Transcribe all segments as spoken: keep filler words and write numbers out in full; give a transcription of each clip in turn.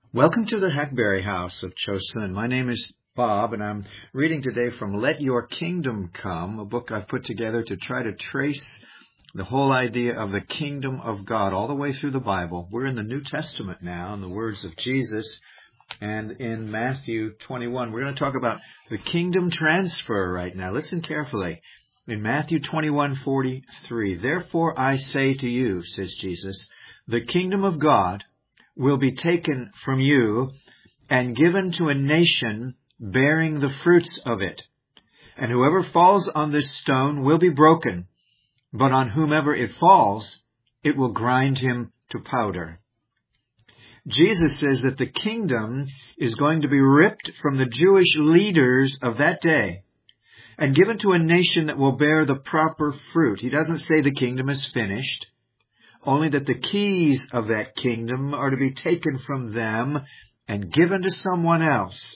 Welcome to the Hackberry House of Chosun. My name is Bob, and I'm reading today from Let Your Kingdom Come, a book I've put together to try to trace the whole idea of the kingdom of God all the way through the Bible. We're in the New Testament now, in the words of Jesus, and in Matthew twenty-one. We're going to talk about the kingdom transfer right now. Listen carefully. In Matthew twenty-one forty-three, "Therefore I say to you," says Jesus, "the kingdom of God will be taken from you and given to a nation bearing the fruits of it. And whoever falls on this stone will be broken, but on whomever it falls, it will grind him to powder." Jesus says that the kingdom is going to be ripped from the Jewish leaders of that day and given to a nation that will bear the proper fruit. He doesn't say the kingdom is finished, only that the keys of that kingdom are to be taken from them and given to someone else.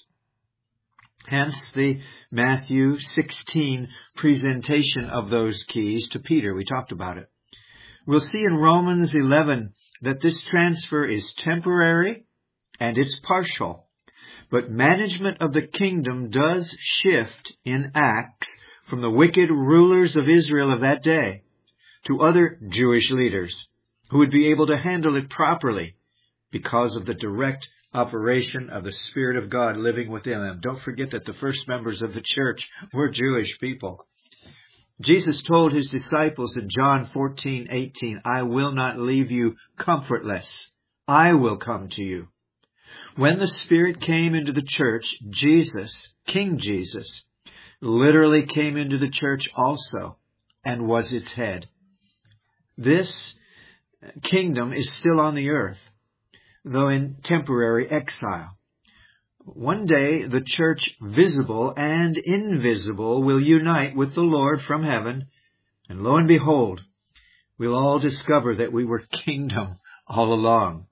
Hence the Matthew sixteen presentation of those keys to Peter. We talked about it. We'll see in Romans eleven that this transfer is temporary and it's partial. But management of the kingdom does shift in Acts from the wicked rulers of Israel of that day to other Jewish leaders who would be able to handle it properly because of the direct operation of the Spirit of God living within them. Don't forget that the first members of the church were Jewish people. Jesus told his disciples in John fourteen eighteen, "I will not leave you comfortless. I will come to you." When the Spirit came into the church, Jesus, King Jesus, literally came into the church also and was its head. This kingdom is still on the earth, though in temporary exile. One day, the church, visible and invisible, will unite with the Lord from heaven, and lo and behold, we'll all discover that we were kingdom all along.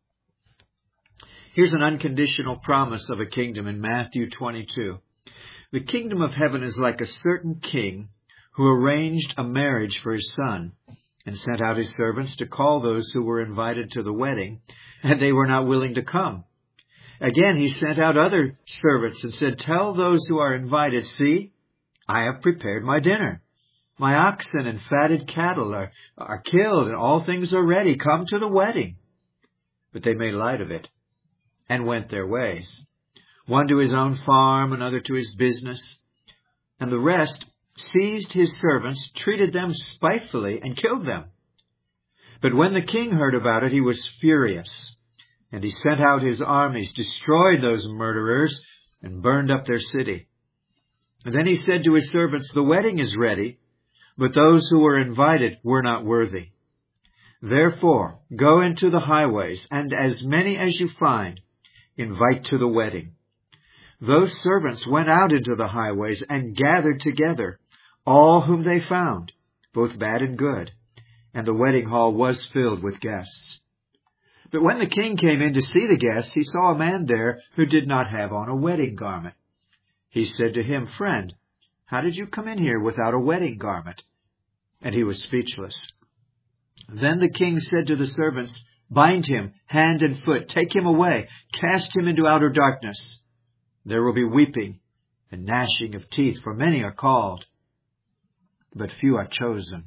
Here's an unconditional promise of a kingdom in Matthew twenty-two. "The kingdom of heaven is like a certain king who arranged a marriage for his son, and sent out his servants to call those who were invited to the wedding, and they were not willing to come. Again, he sent out other servants and said, 'Tell those who are invited, see, I have prepared my dinner. My oxen and fatted cattle are, are killed, and all things are ready. Come to the wedding.' But they made light of it and went their ways, one to his own farm, another to his business, and the rest seized his servants, treated them spitefully, and killed them. But when the king heard about it, he was furious, and he sent out his armies, destroyed those murderers, and burned up their city. And then he said to his servants, 'The wedding is ready, but those who were invited were not worthy. Therefore, go into the highways, and as many as you find, invite to the wedding.' Those servants went out into the highways and gathered together all whom they found, both bad and good, and the wedding hall was filled with guests. But when the king came in to see the guests, he saw a man there who did not have on a wedding garment. He said to him, 'Friend, how did you come in here without a wedding garment?' And he was speechless. Then the king said to the servants, 'Bind him hand and foot, take him away, cast him into outer darkness. There will be weeping and gnashing of teeth, for many are called, but few are chosen.'"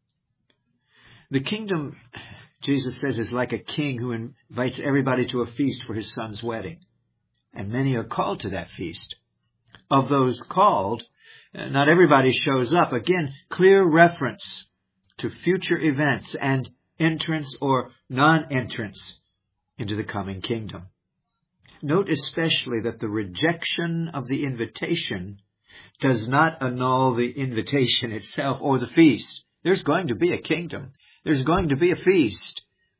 The kingdom, Jesus says, is like a king who invites everybody to a feast for his son's wedding. And many are called to that feast. Of those called, not everybody shows up. Again, clear reference to future events and entrance or non-entrance into the coming kingdom. Note especially that the rejection of the invitation does not annul the invitation itself or the feast. There's going to be a kingdom. There's going to be a feast.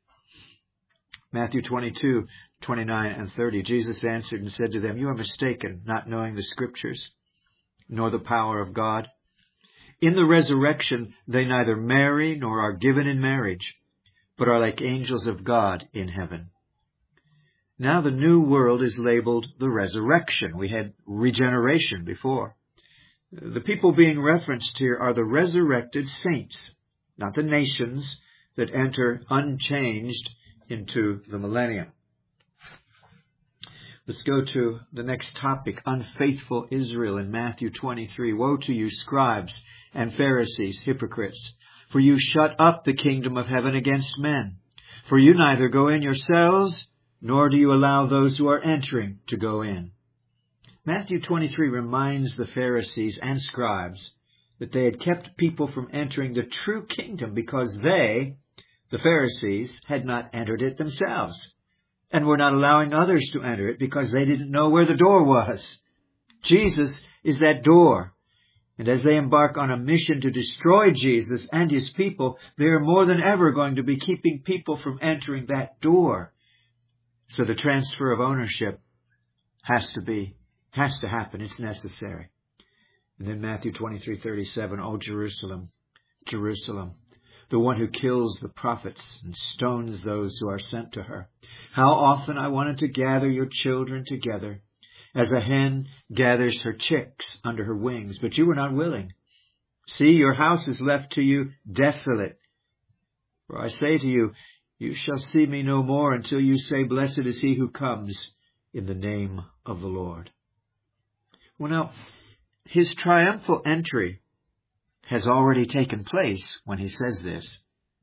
Matthew twenty-two, twenty-nine and thirty, Jesus answered and said to them, "You are mistaken, not knowing the Scriptures, nor the power of God. In the resurrection they neither marry nor are given in marriage, but are like angels of God in heaven." Now the new world is labeled the resurrection. We had regeneration before. The people being referenced here are the resurrected saints, not the nations that enter unchanged into the millennium. Let's go to the next topic, unfaithful Israel in Matthew twenty-three. Woe to you, scribes and Pharisees, hypocrites, for you shut up the kingdom of heaven against men. For you neither go in yourselves, nor do you allow those who are entering to go in. Matthew twenty-three reminds the Pharisees and scribes that they had kept people from entering the true kingdom because they, the Pharisees, had not entered it themselves, and were not allowing others to enter it because they didn't know where the door was. Jesus is that door. And as they embark on a mission to destroy Jesus and his people, they are more than ever going to be keeping people from entering that door. So the transfer of ownership has to be, has to happen. It's necessary. And then Matthew twenty-three thirty-seven, O Jerusalem, Jerusalem, the one who kills the prophets and stones those who are sent to her. How often I wanted to gather your children together, as a hen gathers her chicks under her wings, but you were not willing. See, your house is left to you desolate. For I say to you, you shall see me no more until you say, blessed is he who comes in the name of the Lord. Well, now, his triumphal entry has already taken place when he says this.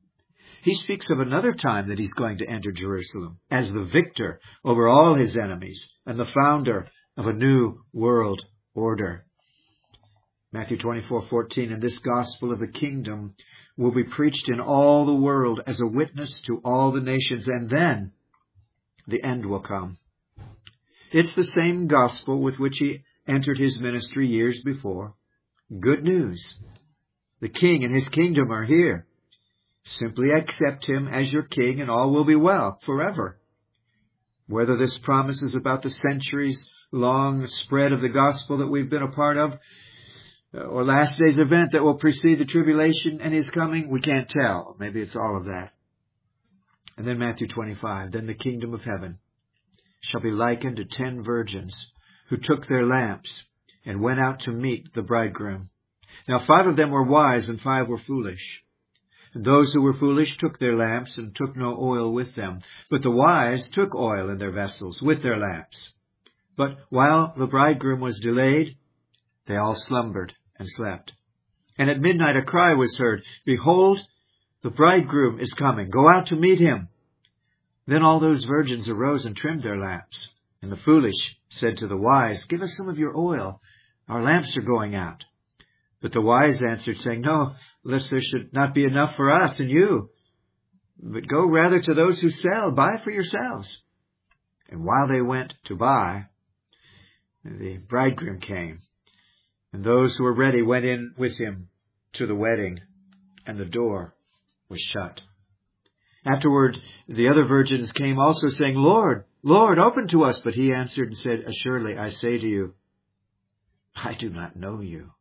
He speaks of another time that he's going to enter Jerusalem as the victor over all his enemies and the founder of a new world order. Matthew twenty-four fourteen, and this gospel of the kingdom will be preached in all the world as a witness to all the nations, and then the end will come. It's the same gospel with which he entered his ministry years before. Good news. The king and his kingdom are here. Simply accept him as your king and all will be well forever. Whether this promise is about the centuries-long spread of the gospel that we've been a part of, or last day's event that will precede the tribulation and his coming, we can't tell. Maybe it's all of that. And then Matthew twenty-five, then the kingdom of heaven shall be likened to ten virgins who took their lamps and went out to meet the bridegroom. Now five of them were wise and five were foolish. And those who were foolish took their lamps and took no oil with them. But the wise took oil in their vessels with their lamps. But while the bridegroom was delayed, they all slumbered and slept. And at midnight a cry was heard, behold, the bridegroom is coming. Go out to meet him. Then all those virgins arose and trimmed their lamps. And the foolish said to the wise, give us some of your oil. Our lamps are going out. But the wise answered, saying, no, lest there should not be enough for us and you. But go rather to those who sell, buy for yourselves. And while they went to buy, the bridegroom came. And those who were ready went in with him to the wedding, and the door was shut. Afterward, the other virgins came also, saying, Lord, Lord, open to us. But he answered and said, assuredly, I say to you, I do not know you.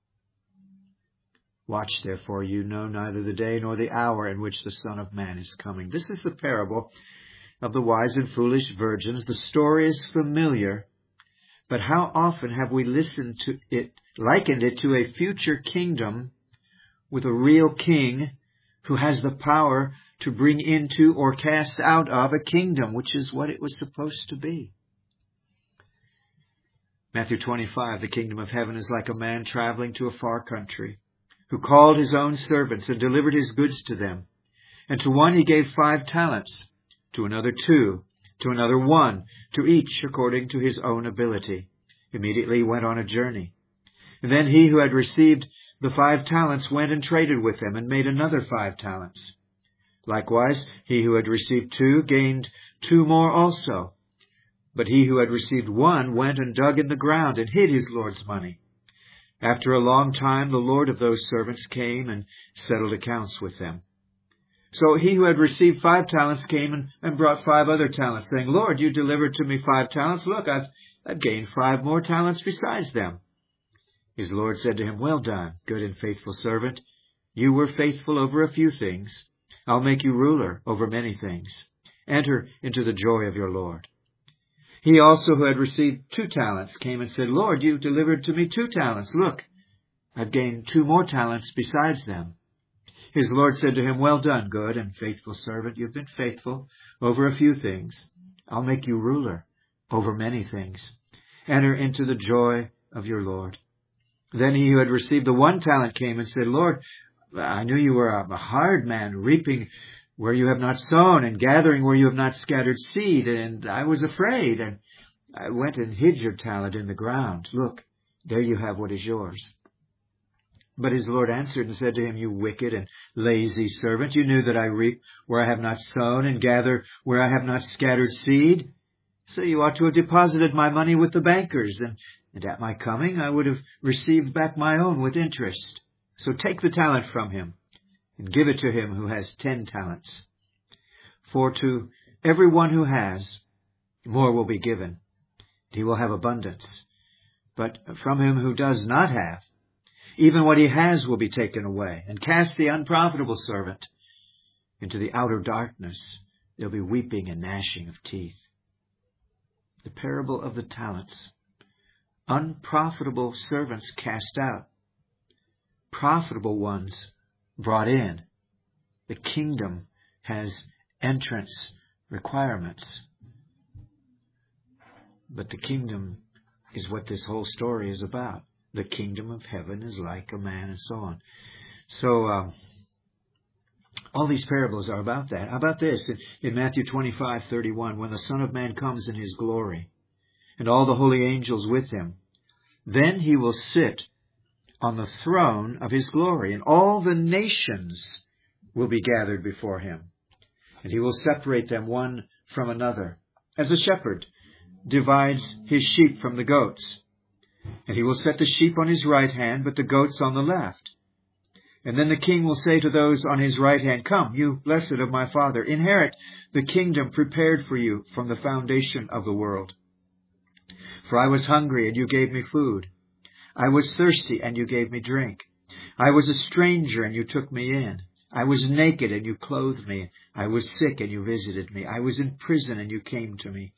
Watch, therefore, you know neither the day nor the hour in which the Son of Man is coming. This is the parable of the wise and foolish virgins. The story is familiar, but how often have we listened to it, likened it to a future kingdom with a real king who has the power to bring into or cast out of a kingdom, which is what it was supposed to be. Matthew twenty-five, the kingdom of heaven is like a man traveling to a far country, who called his own servants and delivered his goods to them. And to one he gave five talents, to another two, to another one, to each according to his own ability. Immediately he went on a journey. And then he who had received the five talents went and traded with them and made another five talents. Likewise, he who had received two gained two more also. But he who had received one went and dug in the ground and hid his Lord's money. After a long time, the Lord of those servants came and settled accounts with them. So he who had received five talents came and, and brought five other talents, saying, Lord, you delivered to me five talents. Look, I've, I've gained five more talents besides them. His Lord said to him, well done, good and faithful servant. You were faithful over a few things. I'll make you ruler over many things. Enter into the joy of your Lord. He also who had received two talents came and said, Lord, you delivered to me two talents. Look, I've gained two more talents besides them. His Lord said to him, well done, good and faithful servant. You've been faithful over a few things. I'll make you ruler over many things. Enter into the joy of your Lord. Then he who had received the one talent came and said, Lord, I knew you were a hard man, reaping where you have not sown and gathering where you have not scattered seed. And I was afraid, and I went and hid your talent in the ground. Look, there you have what is yours. But his Lord answered and said to him, You wicked and lazy servant, you knew that I reap where I have not sown and gather where I have not scattered seed. So you ought to have deposited my money with the bankers, and, and at my coming I would have received back my own with interest. So take the talent from him and give it to him who has ten talents. For to every one who has, more will be given. He will have abundance. But from him who does not have, even what he has will be taken away. And cast the unprofitable servant into the outer darkness. There'll be weeping and gnashing of teeth. The parable of the talents. Unprofitable servants cast out. Profitable ones brought in. The kingdom has entrance requirements. But the kingdom is what this whole story is about. The kingdom of heaven is like a man, and so on. So, um, all these parables are about that. How about this? In, in Matthew twenty-five thirty-one, when the Son of Man comes in his glory, and all the holy angels with him, then he will sit on the throne of his glory, and all the nations will be gathered before him. And he will separate them one from another, as a shepherd divides his sheep from the goats. And he will set the sheep on his right hand, but the goats on the left. And then the king will say to those on his right hand, Come, you blessed of my Father, inherit the kingdom prepared for you from the foundation of the world. For I was hungry, and you gave me food. I was thirsty, and you gave me drink. I was a stranger, and you took me in. I was naked, and you clothed me. I was sick, and you visited me. I was in prison, and you came to me.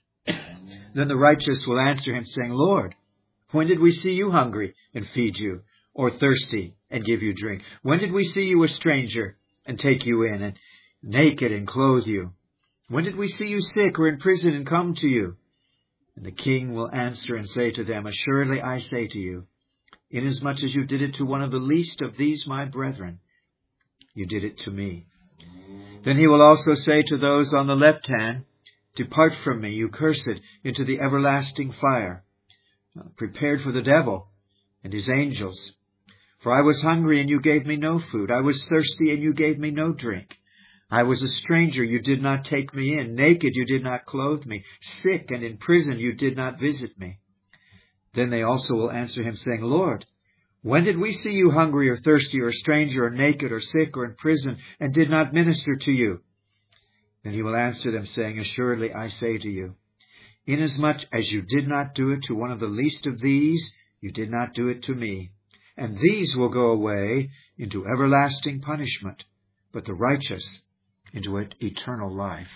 Then the righteous will answer him, saying, Lord, when did we see you hungry and feed you, or thirsty and give you drink? When did we see you a stranger and take you in, and naked and clothe you? When did we see you sick or in prison and come to you? And the king will answer and say to them, Assuredly I say to you, inasmuch as you did it to one of the least of these my brethren, you did it to me. Then he will also say to those on the left hand, Depart from me, you cursed, into the everlasting fire, prepared for the devil and his angels. For I was hungry, and you gave me no food. I was thirsty, and you gave me no drink. I was a stranger, you did not take me in. Naked, you did not clothe me. Sick and in prison, you did not visit me. Then they also will answer him, saying, Lord, when did we see you hungry or thirsty or a stranger or naked or sick or in prison, and did not minister to you? Then he will answer them, saying, Assuredly I say to you, inasmuch as you did not do it to one of the least of these, you did not do it to me. And these will go away into everlasting punishment, but the righteous into eternal life.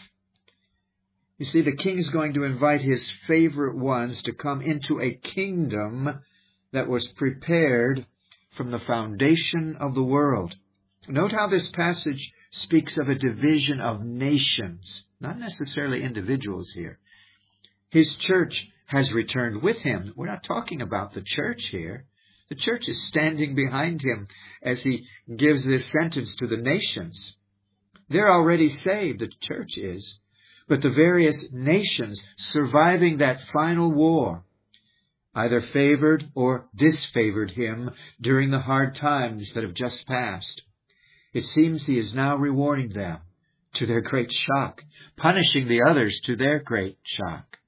You see, the king is going to invite his favorite ones to come into a kingdom that was prepared from the foundation of the world. Note how this passage speaks of a division of nations, not necessarily individuals here. His church has returned with him. We're not talking about the church here. The church is standing behind him as he gives this sentence to the nations. They're already saved, the church is. But the various nations surviving that final war either favored or disfavored him during the hard times that have just passed. It seems he is now rewarding them to their great shock, punishing the others to their great shock.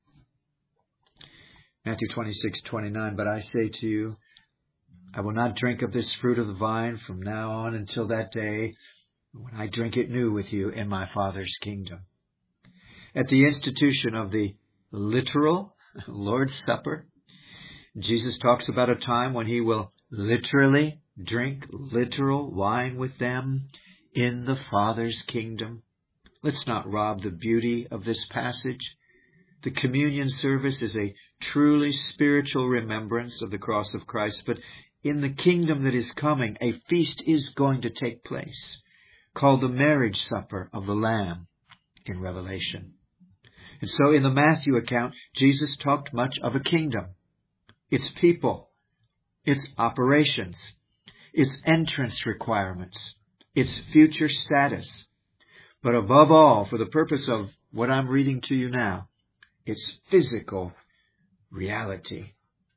Matthew twenty-six twenty-nine, But I say to you, I will not drink of this fruit of the vine from now on until that day when I drink it new with you in my Father's kingdom. At the institution of the literal Lord's Supper, Jesus talks about a time when he will literally drink literal wine with them in the Father's kingdom. Let's not rob the beauty of this passage. The communion service is a truly spiritual remembrance of the cross of Christ, but in the kingdom that is coming, a feast is going to take place, called the marriage supper of the Lamb in Revelation. And so in the Matthew account, Jesus talked much of a kingdom, its people, its operations, its entrance requirements, its future status. But above all, for the purpose of what I'm reading to you now, its physical reality.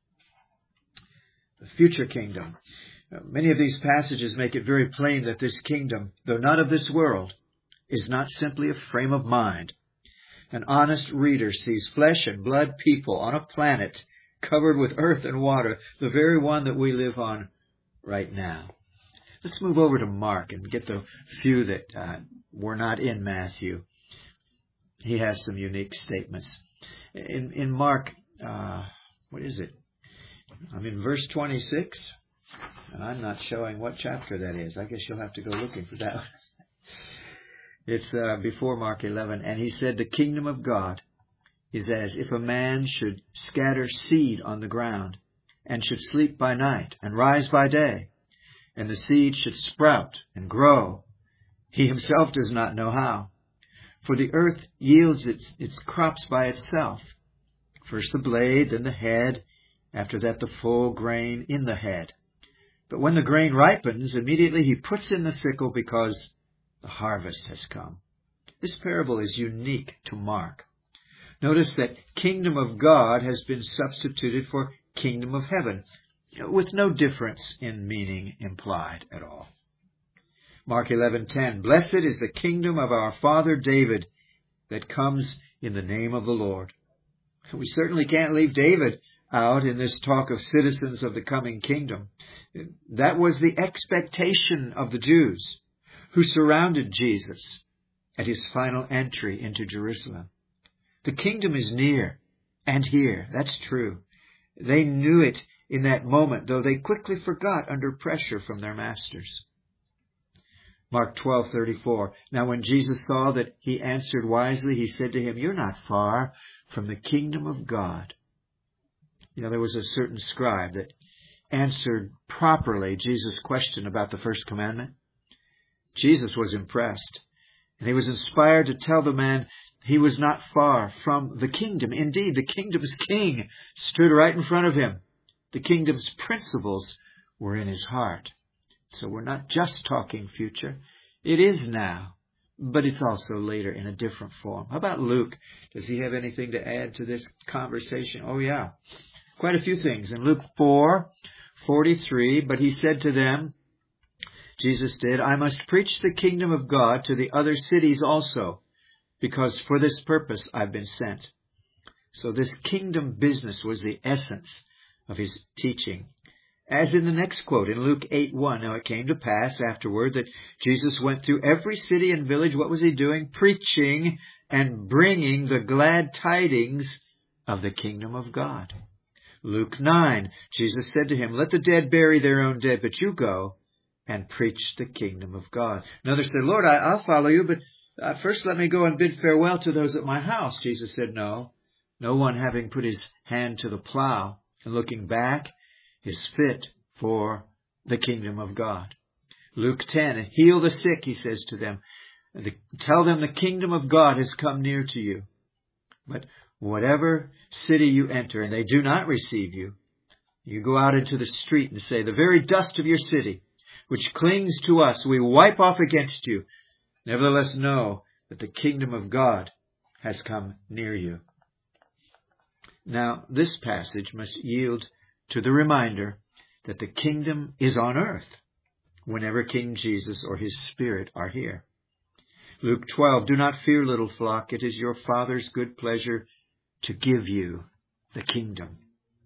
The future kingdom. Many of these passages make it very plain that this kingdom, though not of this world, is not simply a frame of mind. An honest reader sees flesh and blood people on a planet covered with earth and water, the very one that we live on right now. Let's move over to Mark and get the few that uh, were not in Matthew. He has some unique statements. In, in Mark, uh, what is it? I'm in verse twenty-six, and I'm not showing what chapter that is. I guess you'll have to go looking for that one. It's uh, before Mark eleven. And he said, the kingdom of God is as if a man should scatter seed on the ground, and should sleep by night, and rise by day, and the seed should sprout and grow. He himself does not know how. For the earth yields its, its crops by itself. First the blade, then the head, after that the full grain in the head. But when the grain ripens, immediately he puts in the sickle, because the harvest has come. This parable is unique to Mark. Notice that kingdom of God has been substituted for kingdom of heaven, with no difference in meaning implied at all. Mark eleven ten, blessed is the kingdom of our father David that comes in the name of the Lord. We certainly can't leave David out in this talk of citizens of the coming kingdom. That was the expectation of the Jews who surrounded Jesus at his final entry into Jerusalem. The kingdom is near and here. That's true. They knew it in that moment, though they quickly forgot under pressure from their masters. Mark twelve thirty-four. Now when Jesus saw that he answered wisely, he said to him, you're not far from the kingdom of God. You know, there was a certain scribe that answered properly Jesus' question about the first commandment. Jesus was impressed, and he was inspired to tell the man he was not far from the kingdom. Indeed, the kingdom's king stood right in front of him. The kingdom's principles were in his heart. So we're not just talking future. It is now, but it's also later in a different form. How about Luke? Does he have anything to add to this conversation? Oh, yeah. Quite a few things. In Luke four forty-three, but he said to them, Jesus did, I must preach the kingdom of God to the other cities also, because for this purpose I've been sent. So this kingdom business was the essence of his teaching. As in the next quote in Luke eight one, now it came to pass afterward that Jesus went through every city and village. What was he doing? Preaching and bringing the glad tidings of the kingdom of God. Luke nine, Jesus said to him, let the dead bury their own dead, but you go and preach the kingdom of God. Another said, Lord, I, I'll follow you, but uh, first let me go and bid farewell to those at my house. Jesus said, no, no one having put his hand to the plow and looking back is fit for the kingdom of God. Luke ten, heal the sick, he says to them. The, tell them the kingdom of God has come near to you. But whatever city you enter and they do not receive you, you go out into the street and say, the very dust of your city, which clings to us, we wipe off against you. Nevertheless, know that the kingdom of God has come near you. Now, this passage must yield to the reminder that the kingdom is on earth whenever King Jesus or his Spirit are here. Luke twelve, do not fear, little flock. It is your Father's good pleasure to give you the kingdom.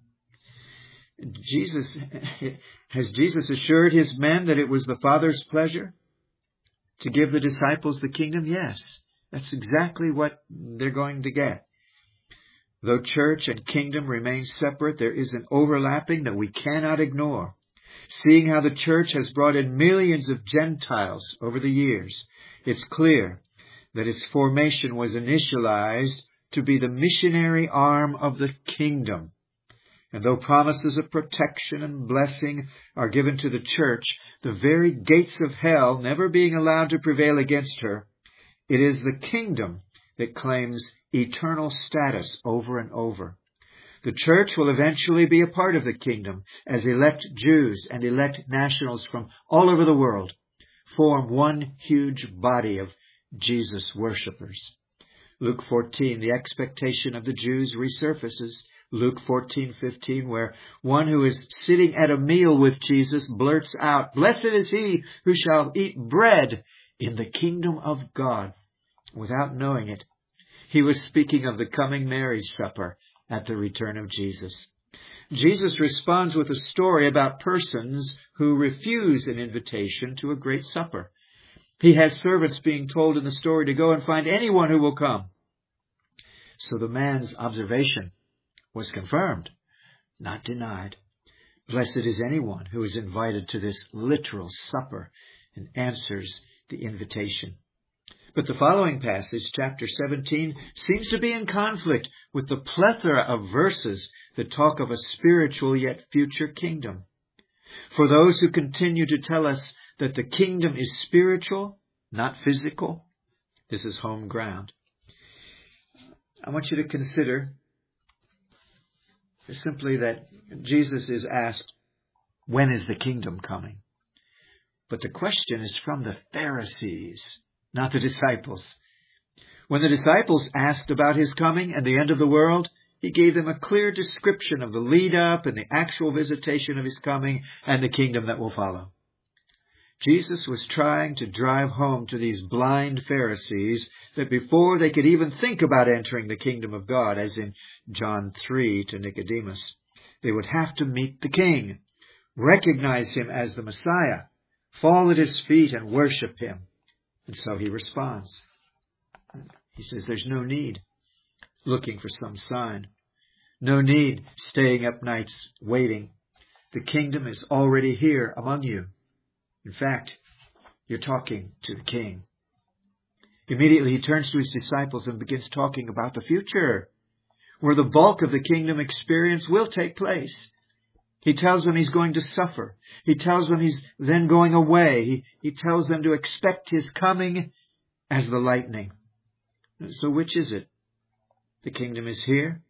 Jesus, has Jesus assured his men that it was the Father's pleasure to give the disciples the kingdom? Yes, that's exactly what they're going to get. Though church and kingdom remain separate, there is an overlapping that we cannot ignore. Seeing how the church has brought in millions of Gentiles over the years, it's clear that its formation was initialized to be the missionary arm of the kingdom. And though promises of protection and blessing are given to the church, the very gates of hell never being allowed to prevail against her, it is the kingdom that claims eternal status over and over. The church will eventually be a part of the kingdom as elect Jews and elect nationals from all over the world form one huge body of Jesus worshippers. Luke fourteen, the expectation of the Jews resurfaces. Luke fourteen fifteen, where one who is sitting at a meal with Jesus blurts out, "Blessed is he who shall eat bread in the kingdom of God." Without knowing it, he was speaking of the coming marriage supper at the return of Jesus. Jesus responds with a story about persons who refuse an invitation to a great supper. He has servants being told in the story to go and find anyone who will come. So the man's observation was confirmed, not denied. Blessed is anyone who is invited to this literal supper and answers the invitation. But the following passage, chapter seventeen, seems to be in conflict with the plethora of verses that talk of a spiritual yet future kingdom. For those who continue to tell us that the kingdom is spiritual, not physical, this is home ground. I want you to consider simply that Jesus is asked, when is the kingdom coming? But the question is from the Pharisees, not the disciples. When the disciples asked about his coming and the end of the world, he gave them a clear description of the lead up and the actual visitation of his coming and the kingdom that will follow. Jesus was trying to drive home to these blind Pharisees that before they could even think about entering the kingdom of God, as in John three to Nicodemus, they would have to meet the King, recognize him as the Messiah, fall at his feet and worship him. And so he responds. He says there's no need looking for some sign. No need staying up nights waiting. The kingdom is already here among you. In fact, you're talking to the King. Immediately he turns to his disciples and begins talking about the future, where the bulk of the kingdom experience will take place. He tells them he's going to suffer. He tells them he's then going away. He, he tells them to expect his coming as the lightning. So which is it? The kingdom is here,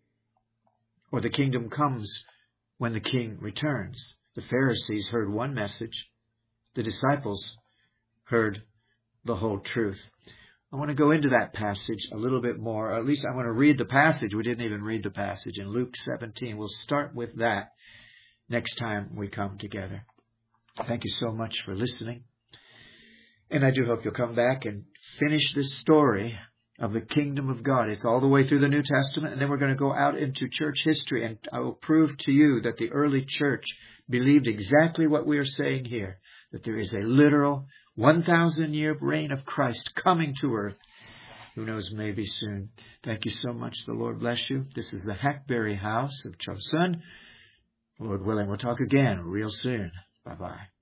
or the kingdom comes when the King returns? The Pharisees heard one message. The disciples heard the whole truth. I want to go into that passage a little bit more, or at least I want to read the passage. We didn't even read the passage in Luke seventeen. We'll start with that next time we come together. Thank you so much for listening. And I do hope you'll come back and finish this story of the kingdom of God. It's all the way through the New Testament, and then we're going to go out into church history, and I will prove to you that the early church believed exactly what we are saying here, that there is a literal one thousand year reign of Christ coming to earth. Who knows, maybe soon. Thank you so much. The Lord bless you. This is the Hackberry House of Chosun. Lord willing, we'll talk again real soon. Bye-bye.